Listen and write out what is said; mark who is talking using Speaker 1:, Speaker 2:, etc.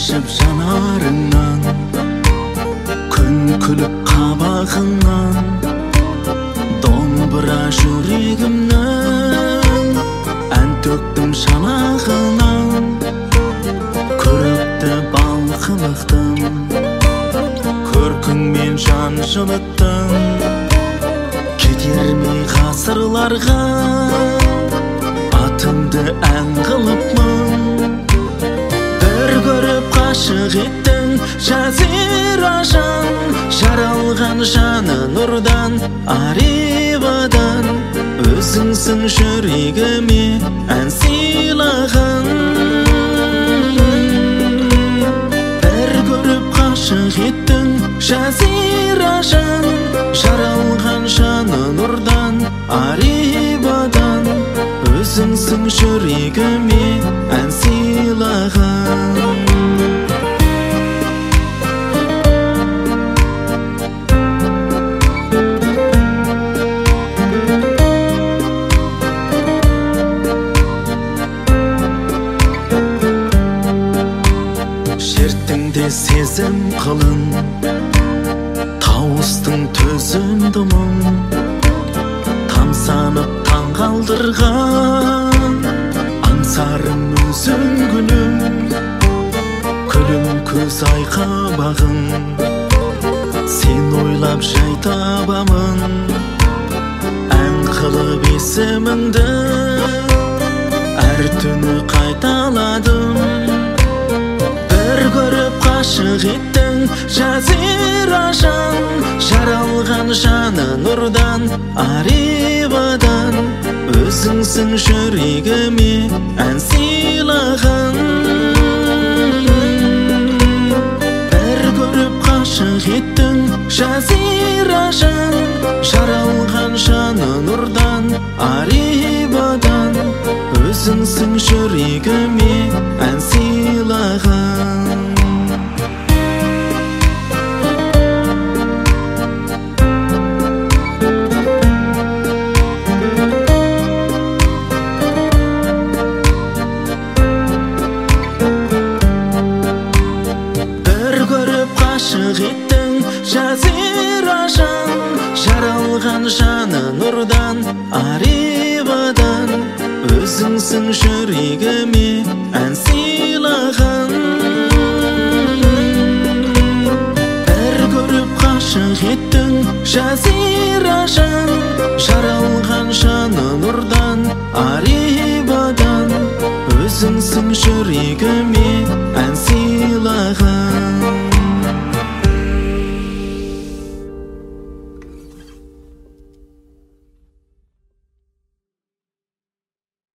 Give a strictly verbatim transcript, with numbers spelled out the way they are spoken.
Speaker 1: шашып жанарыңнан, күн күліп қабағыңнан, домбыра жүрегімнің, ән төктім шанағынан, көрікті балқымықтым, көркіңмен жан жылыттым, кетермей ғасырларға, атыңды ән қылыпмын. Бір көріп ғашық еттің жазира жан, жаралған жаны нұрдан, аревадан, өзіңсің жүрегіме ән сыйлаған. Бір көріп ғашық еттің жазира жан, жаралған жаны нұрдан, аревадан, өзіңсің жүрегіме ән сыйлаған. Жерттіңде сезім қылын, тауыстың төзімді мұң, тамсанып таң қалдырған, аңсарым өзің күнім, күлім көз айқабағың, сен ойлап жай табамын, ән қылып есіміңді, әр түні қайталадым. Бір көріп ғашық еттің жазира жан, жаралған жаны нұрдан, аревадан, өзіңсің жүрегіме ән сыйлаған. Бір көріп ғашық еттің жазира жан, жаралған жаны нұрдан, аревадан, өзіңсің жүрегіме ән сыйлаған. Ғашық еттің жазира жан, жаралған жаны нұрдан, аревадан, өзіңсің жүрегіме ән сыйлаған. Бір көріп ғашық еттің жазира жан, жаралған жаны нұрдан, аревадан, өзіңсің жүрегіме